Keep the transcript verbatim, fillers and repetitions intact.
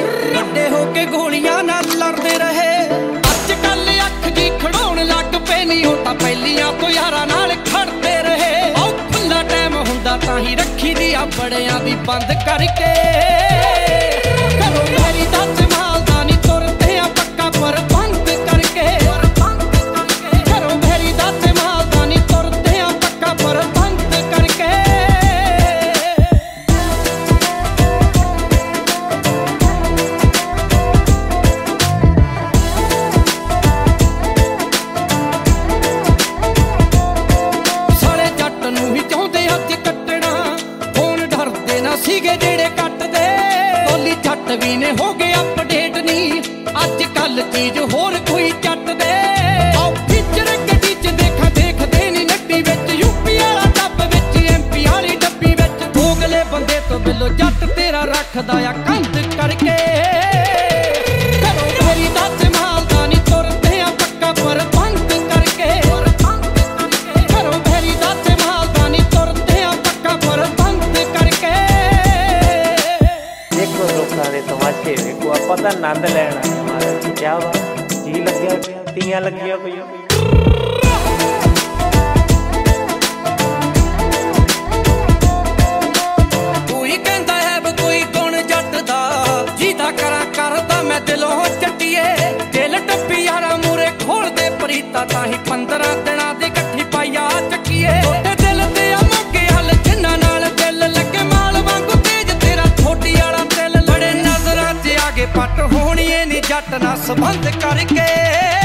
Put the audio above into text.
ਵੱਡੇ ਹੋ ਕੇ ਗੋਲੀਆਂ ਨਾਲ ਲੜਦੇ ਰਹੇ। ਅੱਜ ਕੱਲ ਅੱਖ ਜੀ ਖੜਾਉਣ ਲੱਗ ਪਏ ਨੀ, ਉਹ ਤਾਂ ਪਹਿਲੀਆਂ ਤੋਂ ਯਾਰਾਂ ਨਾਲ ਖੜਦੇ ਰਹੇ। ਉਹ ਖੁੱਲਾ ਟਾਈਮ ਹੁੰਦਾ ਤਾਂ ਹੀ ਰੱਖੀ ਦੀ ਆ ਬੜਿਆਂ ਦੀ ਬੰਦ ਕਰਕੇ। ਘਰੋਂ ਮੇਰੀ ਦੱਸ ਮਾਲਦਾ ਨੀ ਤੁਰਦੇ ਆ ਪੱਕਾ ਪਰ ਬੰਦ ਕਰਕੇ। ਘਰੋਂ ਮੇਰੀ ਦੱਸ ਮਾਲਦਾ ਨੀ ਤੁਰਦੇ ਆ ਪੱਕਾ ਪਰ ਬੰਦ ਕਰਕੇ। ਸਾਲੇ ਜੱਟ ਨੂੰ ਹੀ ਚਾਹੁੰਦੇ ਅੱਜ ਕੱਟਣਾ, ਹੁਣ ਡਰਦੇ ਨਾ ਸੀਗੇ ਜਿਹੜੇ ਕੱਟਦੇ। ਬੋਲੀ ਜੱਟ ਵੀ ਨੇ ਹੋ ਗਏ ਅਪਡੇਟ ਨੀ, ਅੱਜ ਕੱਲ ਚੀਜ਼ ਹੋਰ ਕੋਈ ਚੱਟਦੇ। ਆਓ ਫੀਚਰ ਗੱਡੀ ਚ ਦੇਖਾਂ ਦੇਖਦੇ ਨੀ ਨੱਡੀ ਵਿੱਚ, ਯੂਪੀ ਵਾਲਾ ਡੱਬ ਵਿੱਚ ਐਮਪੀ ਵਾਲੀ ਡੱਬੀ ਵਿੱਚ। ਦੋਗਲੇ ਬੰਦੇ ਤੋਂ ਬਿੱਲੋ ਜੱਟ ਤੇਰਾ ਰੱਖਦਾ ਆ ਕੰਧ ਕਰਕੇ। ਘਰੋਂ ਮੇਰੀ ਦੱਸ ਮਾਲਦਾ ਨੀ ਤੁਰਦੇ ਆ ਪੱਕਾ ਪਰ ਬੰਦ ਕਰਕੇ। ਘਰੋਂ ਮੇਰੀ ਦੱਸ ਮਾਲਦਾ ਨੀ ਤੁਰਦੇ ਆ ਪੱਕਾ ਪਰ ਬੰਦ ਕਰਕੇ। ਦੇਖੋ ਲੋਕਾਂ ਦੇ ਤਮਾਸ਼ੇ ਵੇਖੋ, ਆਪਾਂ ਤਾਂ ਆਨੰਦ ਲੈਣ ਆਏ ਮਹਾਰਾਜ। ਕਿਆ ਵਾ ਜੀ ਲੱਗਿਆ ਪਿਆ, ਤੀਆਂ ਲੱਗੀਆਂ ਪਈਆਂ। ਕੋਈ ਕਹਿੰਦਾ ਹੈ ਬ ਕੋਈ ਗੁਣ ਜੱਟ ਦਾ, ਜਿਹਦਾ ਕਰਾਂ ਕਰਦਾ ਮੈਂ ਦਿਲੋਂ ਚੱਟੀਏ। ਦਿਲ ਟੱਪੀ ਯਾਰਾਂ ਮੂਰੇ ਖੋਲਦੇ ਪ੍ਰੀਤਾ, ਤਾਂ ਹੀ ਪੰਦਰਾਂ ਦਿਨਾਂ ਦੀ ਇਕੱਠੀ ਪਾਈਆ ਚੱਕੀਏ। ਤੁਹਾਡੇ ਦਿਲ ਤੇ ਆ ਮੋਗੇ ਹਲ ਜਿੰਨਾਂ ਨਾਲ ਦਿਲ ਲੱਗੇ, ਮਾਲ ਵਾਂਗੂ ਤੇਜ ਤੇਰਾ ਥੋੜੀ ਵਾਲਾ ਦਿਲ। ਲੜੇ ਨਜ਼ਰਾਂ 'ਚ ਆਗੇ ਪੱਟ ਹੋਣੀ ਏ ਨੀ ਜੱਟ ਨਾਲ ਸੰਬੰਧ ਕਰਕੇ।